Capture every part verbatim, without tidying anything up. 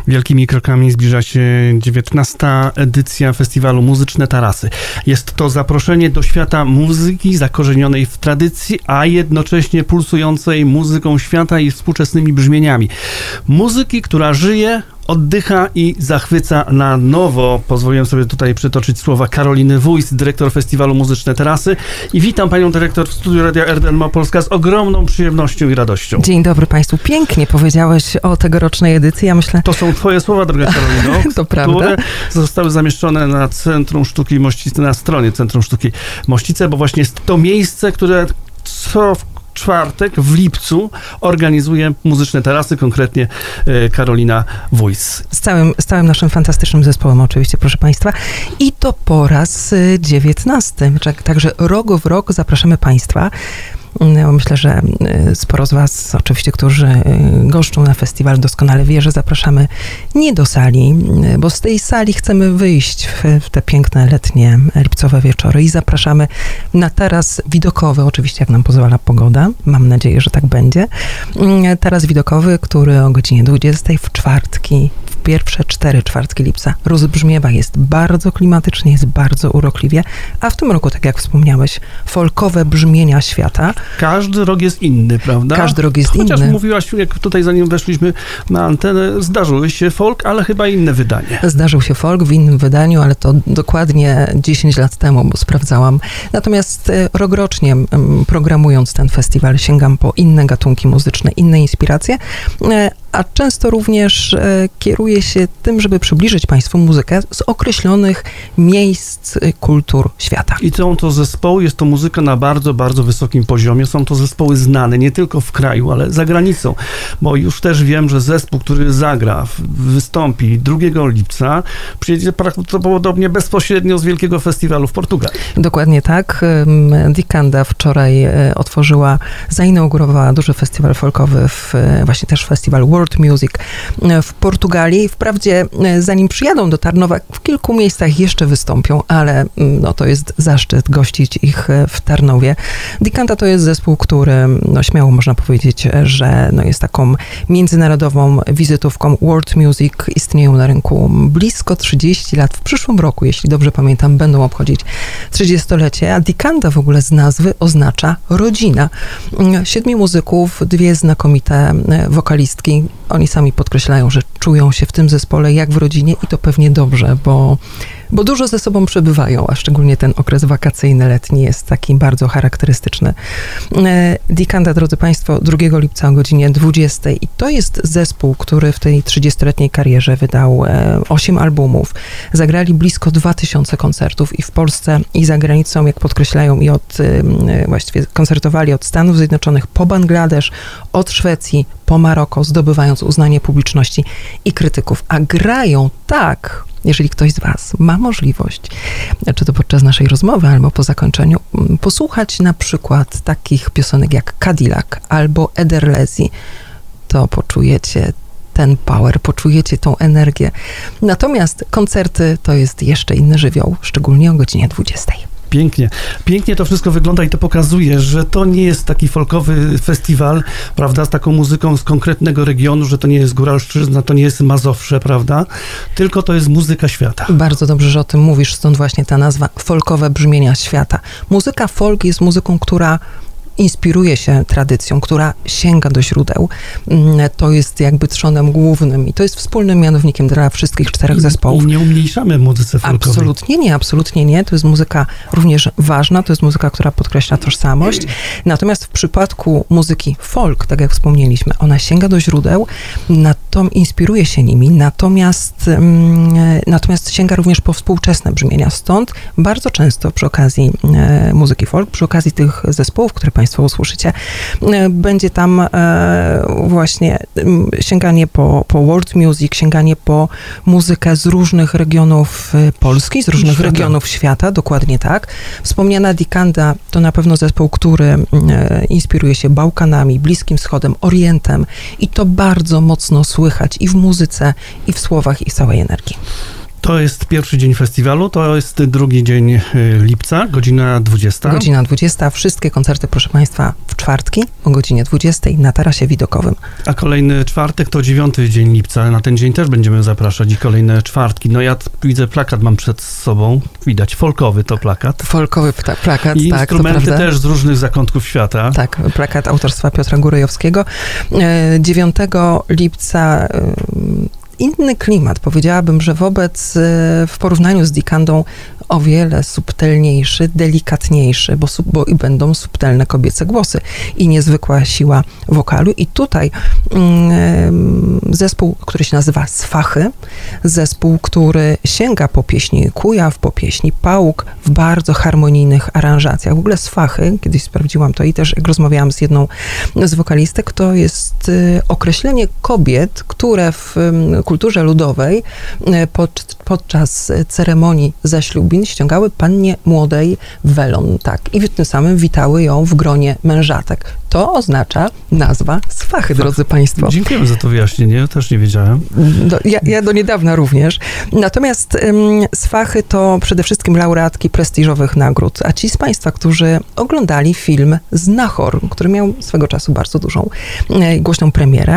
Wielkimi krokami zbliża się dziewiętnasta edycja festiwalu Muzyczne Tarasy. Jest to zaproszenie do świata muzyki zakorzenionej w tradycji, a jednocześnie pulsującej muzyką świata i współczesnymi brzmieniami. Muzyki, która żyje, oddycha i zachwyca na nowo. Pozwoliłem sobie tutaj przytoczyć słowa Karoliny Wójs, dyrektor festiwalu Muzyczne Tarasy. I witam panią dyrektor w studiu Radia R D N Małopolska z ogromną przyjemnością i radością. Dzień dobry państwu. Pięknie powiedziałeś o tegorocznej edycji. Ja myślę... To są twoje słowa, droga Karolino, to prawda. Które zostały zamieszczone na Centrum Sztuki Mościce, na stronie Centrum Sztuki Mościce, bo właśnie jest to miejsce, które co czwartek w lipcu organizuje Muzyczne Tarasy, konkretnie Karolina Wójs. Z całym, z całym naszym fantastycznym zespołem oczywiście, proszę państwa. I to po raz dziewiętnasty. Także rok w rok zapraszamy państwa. Myślę, że sporo z was, oczywiście, którzy goszczą na festiwal, doskonale wie, że zapraszamy nie do sali, bo z tej sali chcemy wyjść w, w te piękne, letnie, lipcowe wieczory i zapraszamy na taras widokowy, oczywiście jak nam pozwala pogoda, mam nadzieję, że tak będzie. Taras widokowy, który o godzinie dwudziestej w czwartki, w pierwsze cztery czwartki lipca rozbrzmiewa, jest bardzo klimatycznie, jest bardzo urokliwie, a w tym roku, tak jak wspomniałeś, folkowe brzmienia świata. Każdy rok jest inny, prawda? Każdy rok jest Chociaż inny. Chociaż mówiłaś, jak tutaj zanim weszliśmy na antenę, zdarzył się folk, ale chyba inne wydanie. Zdarzył się folk w innym wydaniu, ale to dokładnie dziesięć lat temu, bo sprawdzałam. Natomiast rokrocznie programując ten festiwal sięgam po inne gatunki muzyczne, inne inspiracje, a często również kieruję się tym, żeby przybliżyć państwu muzykę z określonych miejsc, kultur świata. I są to zespoły, jest to muzyka na bardzo, bardzo wysokim poziomie. Są to zespoły znane nie tylko w kraju, ale za granicą, bo już też wiem, że zespół, który zagra, wystąpi drugiego lipca, przyjedzie prawdopodobnie bezpośrednio z wielkiego festiwalu w Portugalii. Dokładnie tak. Dikanda wczoraj otworzyła, zainaugurowała duży festiwal folkowy, w, właśnie też festiwal World Music w Portugalii. Wprawdzie zanim przyjadą do Tarnowa, w kilku miejscach jeszcze wystąpią, ale no, to jest zaszczyt gościć ich w Tarnowie. Dikanda to jest zespół, który no, śmiało można powiedzieć, że no, jest taką międzynarodową wizytówką World Music. Istnieją na rynku blisko trzydzieści lat. W przyszłym roku, jeśli dobrze pamiętam, będą obchodzić trzydziestolecie, a Dikanda w ogóle z nazwy oznacza rodzina. Siedmiu muzyków, dwie znakomite wokalistki. Oni sami podkreślają, że czują się w tym zespole jak w rodzinie i to pewnie dobrze, bo bo dużo ze sobą przebywają, a szczególnie ten okres wakacyjny, letni jest taki bardzo charakterystyczny. Dikanda, drodzy państwo, drugiego lipca o godzinie dwudziestej i to jest zespół, który w tej trzydziestoletniej karierze wydał osiem albumów, zagrali blisko dwa tysiące koncertów i w Polsce, i za granicą, jak podkreślają, i od, właściwie koncertowali od Stanów Zjednoczonych po Bangladesz, od Szwecji po Maroko, zdobywając uznanie publiczności i krytyków, a grają tak. Jeżeli ktoś z was ma możliwość, czy to podczas naszej rozmowy, albo po zakończeniu, posłuchać na przykład takich piosenek jak Cadillac albo Ederlezi, to poczujecie ten power, poczujecie tą energię. Natomiast koncerty to jest jeszcze inny żywioł, szczególnie o godzinie dwudziestej. Pięknie. Pięknie to wszystko wygląda i to pokazuje, że to nie jest taki folkowy festiwal, prawda, z taką muzyką z konkretnego regionu, że to nie jest Góralszczyzna, to nie jest Mazowsze, prawda, tylko to jest muzyka świata. Bardzo dobrze, że o tym mówisz, stąd właśnie ta nazwa folkowe brzmienia świata. Muzyka folk jest muzyką, która inspiruje się tradycją, która sięga do źródeł. To jest jakby trzonem głównym i to jest wspólnym mianownikiem dla wszystkich czterech zespołów. I nie umniejszamy muzyce folkowej. Absolutnie nie, absolutnie nie. To jest muzyka również ważna, to jest muzyka, która podkreśla tożsamość. Natomiast w przypadku muzyki folk, tak jak wspomnieliśmy, ona sięga do źródeł, natomiast inspiruje się nimi, natomiast, natomiast sięga również po współczesne brzmienia. Stąd bardzo często przy okazji muzyki folk, przy okazji tych zespołów, które państwo usłyszycie, będzie tam właśnie sięganie po, po world music, sięganie po muzykę z różnych regionów Polski, z różnych świata. regionów świata, dokładnie tak. Wspomniana Dikanda to na pewno zespół, który inspiruje się Bałkanami, Bliskim Wschodem, Orientem i to bardzo mocno słychać i w muzyce, i w słowach, i w całej energii. To jest pierwszy dzień festiwalu, to jest drugi dzień lipca, godzina dwudziesta. Godzina dwudziesta. Wszystkie koncerty, proszę Państwa, w czwartki o godzinie dwudziestej na tarasie widokowym. A kolejny czwartek to dziewiąty dzień lipca. Na ten dzień też będziemy zapraszać i kolejne czwartki. No ja widzę, plakat mam przed sobą. Widać, folkowy to plakat. Folkowy pta- plakat, I tak, instrumenty to prawda. też z różnych zakątków świata. Tak, plakat autorstwa Piotra Górejowskiego. dziewiątego lipca inny klimat. Powiedziałabym, że wobec, w porównaniu z Dikandą o wiele subtelniejszy, delikatniejszy, bo, sub, bo i będą subtelne kobiece głosy i niezwykła siła wokalu. I tutaj mm, zespół, który się nazywa Sfachy, zespół, który sięga po pieśni Kujaw, po pieśni Pałuk w bardzo harmonijnych aranżacjach. W ogóle Sfachy, kiedyś sprawdziłam to i też jak rozmawiałam z jedną z wokalistek, to jest y, określenie kobiet, które w y, kulturze ludowej y, pod, podczas ceremonii zaślubin ściągały pannie młodej welon, tak, i tym samym witały ją w gronie mężatek. To oznacza nazwa Sfachy, drodzy Państwo. Dziękujemy za to wyjaśnienie, też nie wiedziałem. Do, ja, ja do niedawna również. Natomiast ym, Sfachy to przede wszystkim laureatki prestiżowych nagród, a ci z Państwa, którzy oglądali film Znachor, który miał swego czasu bardzo dużą, e, głośną premierę,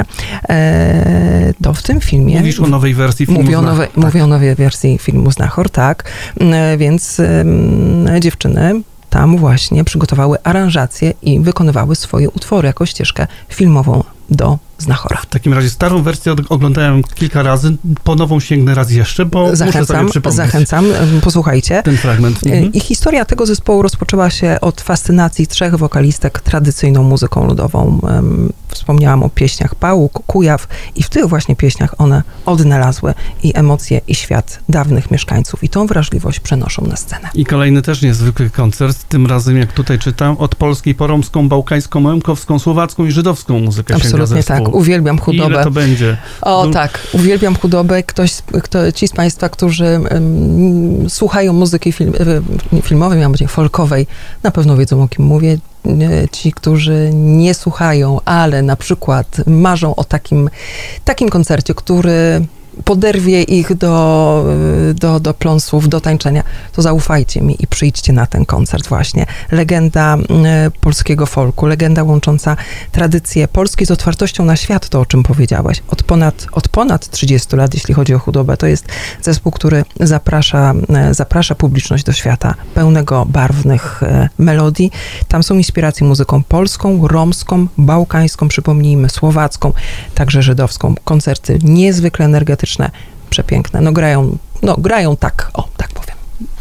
e, to w tym filmie... Mówisz o nowej wersji filmu Mówię o, nowe, Znachor. mówię o nowej wersji filmu Znachor, tak. E, więc ym, dziewczyny tam właśnie przygotowały aranżacje i wykonywały swoje utwory jako ścieżkę filmową do Znachora. W takim razie starą wersję od- oglądałem kilka razy, po nową sięgnę raz jeszcze, bo muszę sobie Zachęcam, przypomnieć zachęcam, posłuchajcie. ten fragment. Mhm. I historia tego zespołu rozpoczęła się od fascynacji trzech wokalistek tradycyjną muzyką ludową. Um, Wspomniałam o pieśniach Pałuk, Kujaw i w tych właśnie pieśniach one odnalazły i emocje, i świat dawnych mieszkańców. I tą wrażliwość przenoszą na scenę. I kolejny też niezwykły koncert, tym razem jak tutaj czytam, od polskiej po romską, bałkańską, łemkowską, słowacką i żydowską muzykę sięga Absolutnie zespół. tak. Uwielbiam chudobę. Ile to będzie? O Du- tak, uwielbiam chudobę. Ktoś, kto, ci z Państwa, którzy um, słuchają muzyki film, nie filmowej, miałam powiedzieć folkowej, na pewno wiedzą, o kim mówię. Ci, którzy nie słuchają, ale na przykład marzą o takim, takim koncercie, który poderwie ich do, do, do pląsów, do tańczenia, to zaufajcie mi i przyjdźcie na ten koncert właśnie. Legenda polskiego folku, legenda łącząca tradycje polskie z otwartością na świat, to o czym powiedziałaś. Od ponad, od ponad trzydziestu lat, jeśli chodzi o chudobę, to jest zespół, który zaprasza, zaprasza publiczność do świata pełnego barwnych melodii. Tam są inspiracje muzyką polską, romską, bałkańską, przypomnijmy, słowacką, także żydowską. Koncerty niezwykle energetyczne, przepiękne. No grają, no grają tak, o, tak powiem.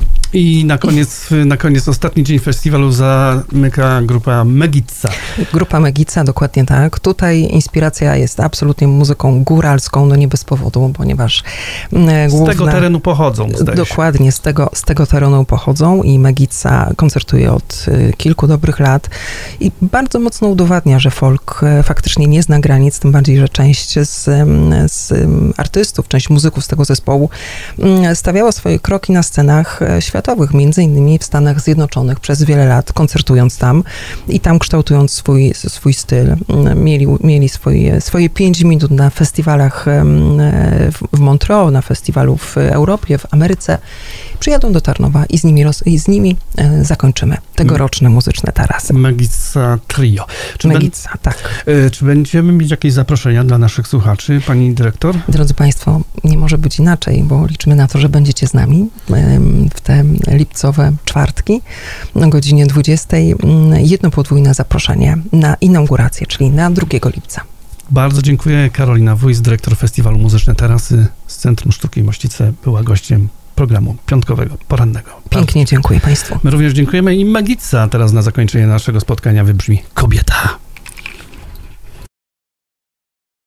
I na koniec, na koniec ostatni dzień festiwalu zamyka grupa Megica. Grupa Megica, dokładnie tak. Tutaj inspiracja jest absolutnie muzyką góralską, no nie bez powodu, ponieważ e, Z główna... tego terenu pochodzą, zdaje Dokładnie, z tego, z tego terenu pochodzą i Megica koncertuje od y, kilku dobrych lat i bardzo mocno udowadnia, że folk e, faktycznie nie zna granic, tym bardziej, że część z, em, z em, artystów, część muzyków z tego zespołu m, stawiała swoje kroki na scenach e, światowych, między innymi w Stanach Zjednoczonych przez wiele lat, koncertując tam i tam kształtując swój, swój styl. Mieli, mieli swoje, swoje pięć minut na festiwalach w, w Montreux, na festiwalu w Europie, w Ameryce. Przyjadą do Tarnowa i z nimi, roz, i z nimi e, zakończymy tegoroczne muzyczne tarasy. Megica Trio. Czy, Megica, ben, tak. y, czy będziemy mieć jakieś zaproszenia dla naszych słuchaczy, pani dyrektor? Drodzy Państwo, nie może być inaczej, bo liczymy na to, że będziecie z nami w te lipcowe czwartki o godzinie dwudziestej. Jedno podwójne zaproszenie na inaugurację, czyli na drugiego lipca. Bardzo dziękuję. Karolina Wójs, dyrektor Festiwalu Muzyczne Tarasy z Centrum Sztuki Mościce, była gościem programu piątkowego, porannego. Pięknie dziękuję Państwu. My również dziękujemy i Megica teraz na zakończenie naszego spotkania wybrzmi Kobieta.